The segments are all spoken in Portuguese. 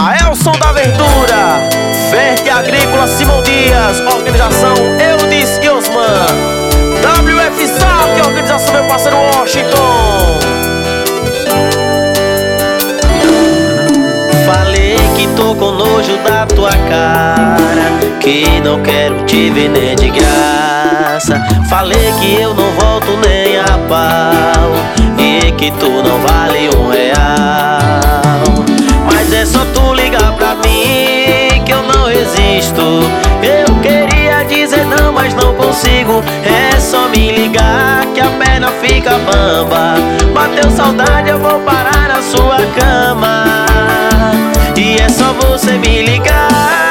Aelson da Verdura, Verde Agrícola Simão Dias, organização Eudes e Osman, WF Sac, organização meu parceiro Washington. Falei que tô com nojo da tua cara, que não quero te ver nem de graça. Falei que eu não volto nem a pau e que tu não vale R$1. Mas é só tu ligar pra mim que eu não resisto. Eu queria dizer não, mas não consigo. É só me ligar que a perna fica bamba. Bateu saudade, eu vou parar na sua cama. E é só você me ligar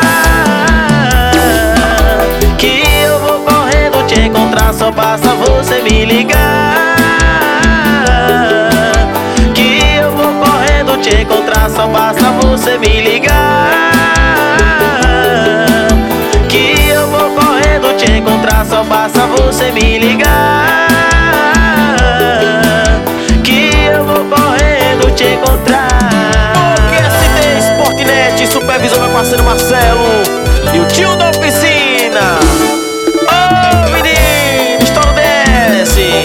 que eu vou correndo te encontrar. Só basta você me ligar que eu vou correndo te encontrar. Só basta você me ligar que eu vou correndo te encontrar. Só basta você me ligar que eu vou correndo te encontrar. Supervisor meu parceiro Marcelo e o tio da oficina. Ô menino, estouro desce.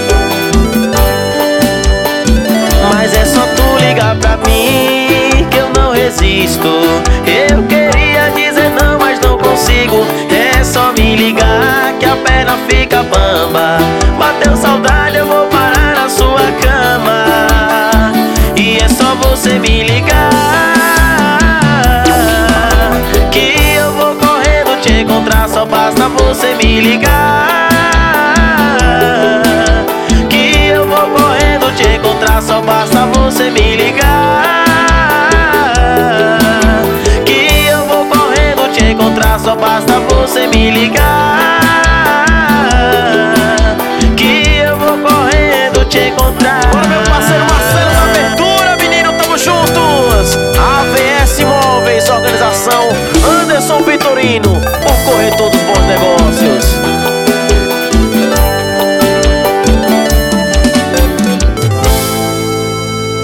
Mas é só tu ligar pra mim que eu não resisto. Eu queria dizer não, mas não consigo. É só me ligar que a perna fica bamba. Bateu saudade, eu vou parar na sua cama. E é só você me ligar que eu vou correndo te encontrar. Só basta você me ligar que eu vou correndo te encontrar. Só basta você me ligar que eu vou correndo te encontrar. Só basta você me ligar